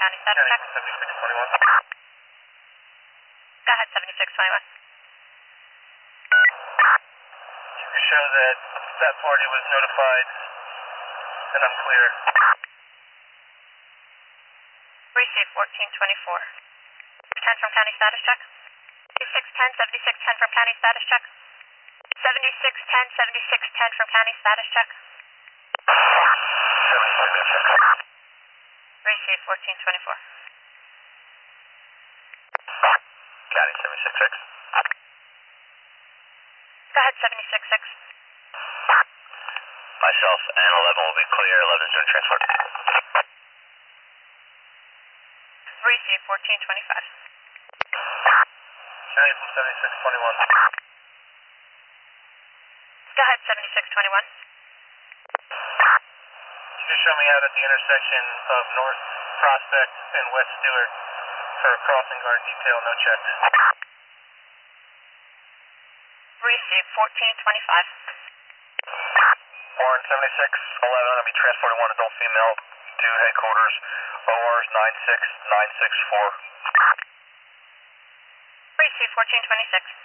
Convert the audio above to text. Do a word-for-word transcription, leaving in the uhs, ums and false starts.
county status check. seventy-six twenty-one. Go ahead, seventy-six twenty-one. You can show that that party was notified and I'm clear. Receive fourteen twenty-four. ten from county status check. seventy-six ten, seventy-six ten from county status check. seventy-six ten, seventy-six ten from county status check. Receive fourteen twenty-four. County seventy-six six. Go ahead, seventy-six six. Myself and eleven will be clear. eleven is doing transport. Receive fourteen twenty-five. County from seventy-six twenty-one. Go ahead, seventy-six twenty-one. You can show me out at the intersection of North Prospect and West Stewart for a crossing guard detail, no checks. Receive fourteen twenty-five. Warren seventy-six eleven, I'm going to be transporting one adult female to headquarters, O Rs nine six nine six four. Receive fourteen twenty-six.